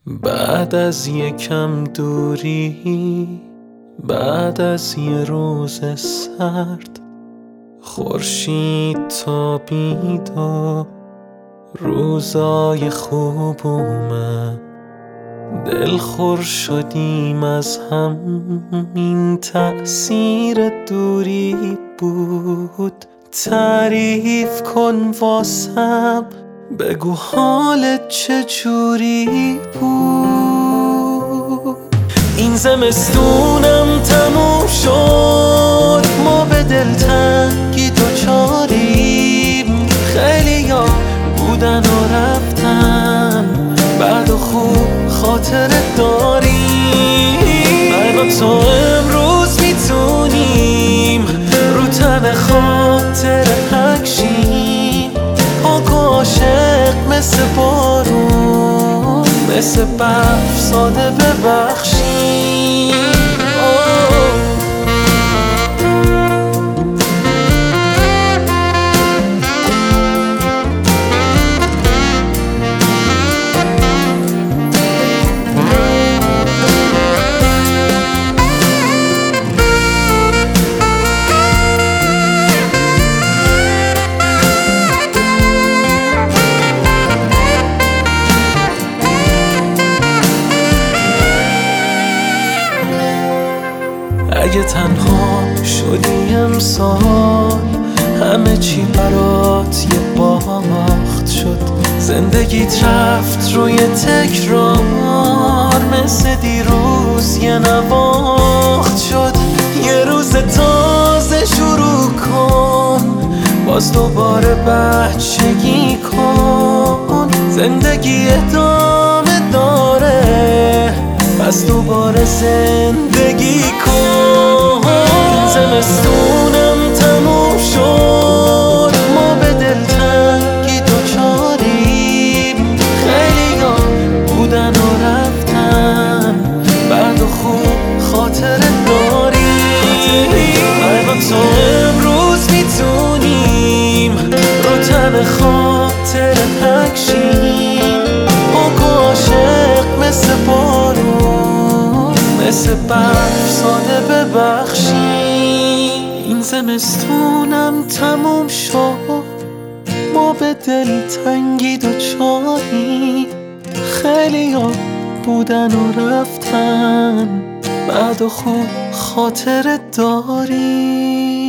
بعد از یکم دوری، بعد از یه روز سرد، خورشید تابید و روزای خوب اومد. دلخور شدیم از هم، این تأثیر دوری بود. تعریف کن واسم، بگو حالت چجوری بود. این زمستونم تموم شد، ما به دلتنگی دوچاریم. خیلیا بودن و رفتن، بعد و خوب خاطرت داریم. من و تو امروز میتونیم رو تن خاطر پکشیم. پاک و عاشق مثل بارون، مثل برف ساده ببخشیم. اگه تنها شدی امسال، همه چی برات یه باخت شد. زندگیت رفت روی تکرار، مثل دیروز یه نواخت شد. یه روز تازه شروع کن، باز دوباره بچگی کن. زندگی ادامه داره، پس دوباره زندگی کن. این زمستونم تموم شد، ما به دلتنگی دوچاریم. خیلیا بودن و رفتن، بعد و خوب خاطرت داریم. من و تو امروز میتونیم رو تن خاطر پکشیم. پاک و عاشق مثل بارون، مثل برف ساده ببخشیم. این زمستونم تموم شد، ما به دلتنگی دوچاریم. خیلیا بودن و رفتن، بعد و خوب خاطرت داریم.